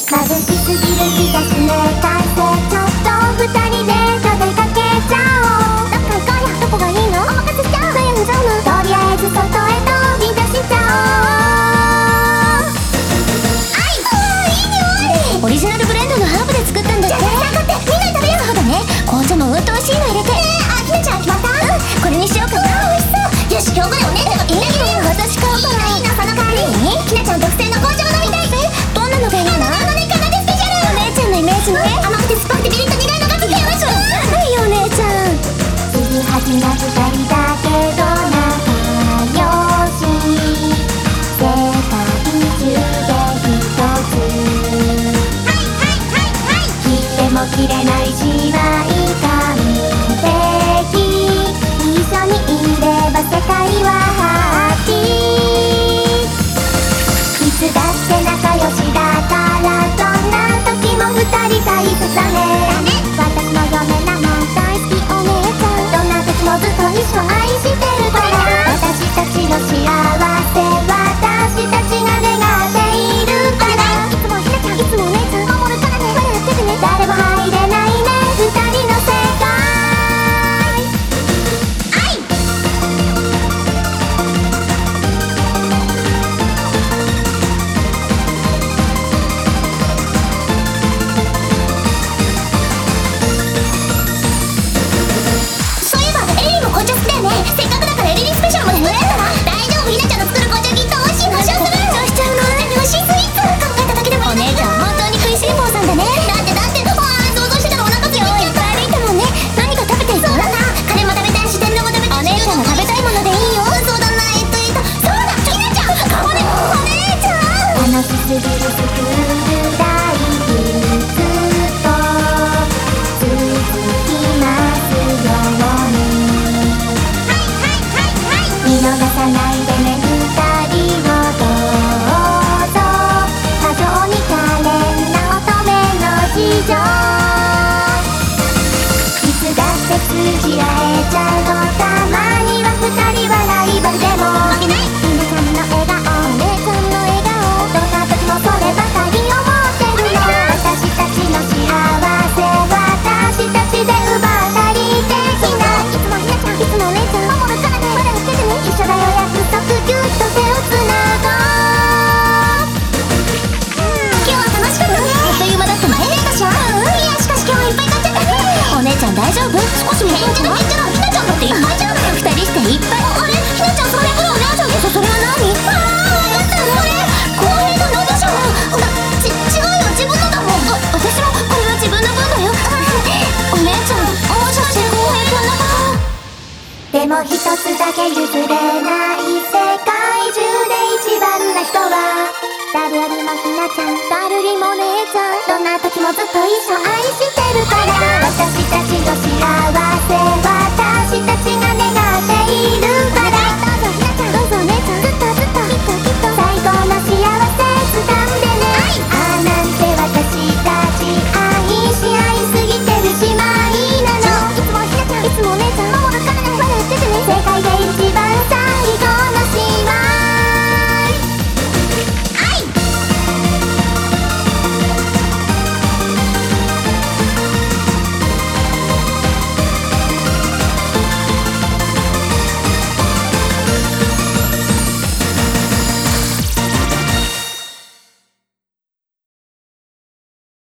眩しすぎる日差しね完成ちょっと二人で出かけちゃおう。どっか行こうや。どこがいいの？お任せしちゃう。悩んじゃうの。とりあえず外へ飛び出しちゃおう。あい、いい匂い。オリジナルブレンドのハーブで作ったんだって。じゃあ買ってみんなに食べよう。そうだね。紅茶もうんと美味しいの入れて。あ、ひなちゃん決まった？これにしようかな。美味しそう。よし、今日ぐらいお姉ちゃんがいいよ。私買うから。いいの、その代わりにひなちゃん特製の紅茶を飲みたい。どんなのがいいの？お姉ちゃんのイメージね。甘くて酸っぱくてビリッと苦いのが好き。よし、いいよお姉ちゃん。継ぎはぎな二人だけど仲良し。世界中で一つ。はいはいはいはい。切っても切れない姉妹完璧。一緒にいれば世界はハッピー。いつだって仲良しだからどんな時も二人大切だね。私の嫁なの大好きお姉ちゃん。どんな時もずっと一緒愛してるから。私たちの幸せ私たちが願っているから。いつもひなちゃんいつもお姉ちゃん守るからね。まだやっててね。誰も入れないね二人の世界。愛そういえばエリリも紅茶好きだよね。せっかくだからエリリスペシャルも作れるなら。大丈夫、ひなちゃんの作る紅茶きっと美味しいの。保証する。どうしちゃうの？美味しいスイーツ考えただけでもいいんだけど。お姉ちゃん本当に食いしん坊さんだね。だって想像してたらお腹強い。いっぱい歩いたもんね。何か食べていく？そうだな。カレーも食べたいし天丼も食べたいし。お姉ちゃんが食べたいものでいいよ。そうだな。そうだひなちゃん顔でお姉ちゃん。楽しすぎるスクール大ヒット続きますように。はいはいはいはい。見逃さないでね二人をどうぞ。過剰に可憐な乙女の事情。いつだって通じ合えちゃうの。たまには二人はライバルでも負けない。ひなちゃんの笑顔お姉ちゃんの笑顔。どんな時もそればかり思ってるの。私たちの幸せ私たちで奪ったりできない。いつもひなちゃんいつもお姉ちゃん守るからね。まだやっててね。一緒だよ約束ぎゅっと手をつなごう。今日は楽しかったね。あっという間だったね。でしょ。いやしかし今日はいっぱい買っちゃったね。お姉ちゃん大丈夫？少し見て。ひなちゃんだっていっぱいじゃん。二人していっぱい。あれひなちゃんそれこのお姉ちゃんでしょ。それは何？わかった。それ公平とのでしょ。違うよ自分のだもん。私もこれは自分の分だよ。お姉ちゃんもしかして公平くんのことでも一つだけ譲れない世界中で一番な人は誰よりもひなちゃん誰よりもお姉ちゃん。どんな時もずっと一緒愛してるから。